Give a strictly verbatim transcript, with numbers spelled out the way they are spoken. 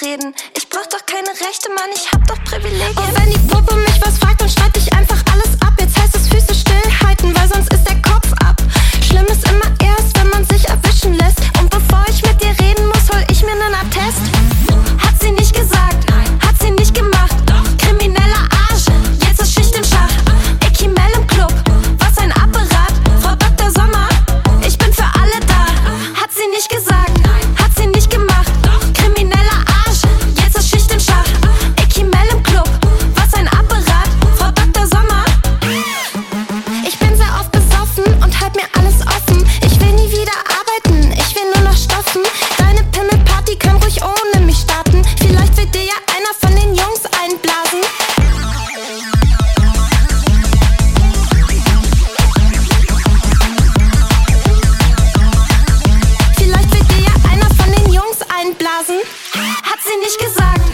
reden. Ich brauch doch keine Rechte, Mann, ich hab doch Privilegien. Und wenn die Puppe mich was fragt, dann schreib ich einfach alles ab. Jetzt heißt es Füße stillhalten, weil sonst ist der Kopf ab. Schlimm ist immer erst, wenn man sich erwischen lässt. Und bevor ich mit dir reden muss, hol ich mir nen Attest. Hat sie nicht gesagt, hat sie nicht gemacht. Krimineller Arsch, jetzt ist Schicht im Schach. Ekimel im Club, was ein Apparat. Frau Doktor Sommer, ich bin für alle da. Hat sie nicht gesagt, hat sie nicht gemacht. Krimineller Arsch, jetzt ist Schicht im Schach. Ekimel im Club, was ein Apparat. Frau Doktor Sommer, ich bin sehr oft besoffen und halt mir alles offen. Ich will nie wieder arbeiten, ich will nur noch stoffen. Deine Pimmelparty kann ruhig ohne mich starten. Vielleicht wird dir ja einer von den Jungs einblasen. Vielleicht wird dir ja einer von den Jungs einblasen. Hat sie nicht gesagt.